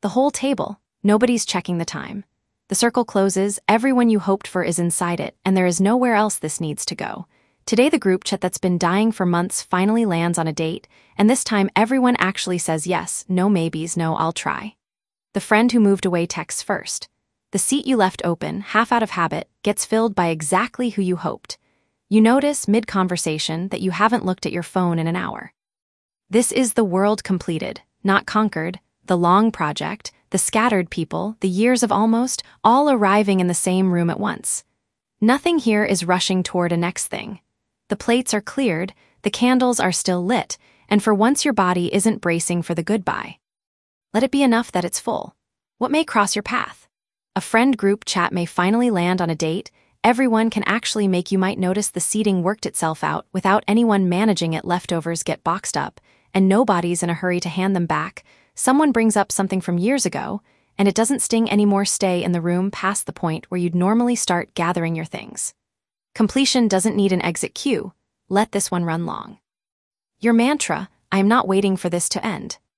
The whole table. Nobody's checking the time. The circle closes, everyone you hoped for is inside it, and there is nowhere else this needs to go. Today the group chat that's been dying for months finally lands on a date, and this time everyone actually says yes, no maybes, no I'll try. The friend who moved away texts first. The seat you left open, half out of habit, gets filled by exactly who you hoped. You notice, mid-conversation, that you haven't looked at your phone in an hour. This is the world completed, not conquered, the long project, the scattered people, the years of almost, all arriving in the same room at once. Nothing here is rushing toward a next thing. The plates are cleared, the candles are still lit, and for once your body isn't bracing for the goodbye. Let it be enough that it's full. What may cross your path? A friend group chat may finally land on a date. Everyone can actually make you might notice the seating worked itself out without anyone managing it. Leftovers get boxed up, and nobody's in a hurry to hand them back. Someone brings up something from years ago, and it doesn't sting anymore. Stay in the room past the point where you'd normally start gathering your things. Completion doesn't need an exit cue. Let this one run long. Your mantra, I am not waiting for this to end.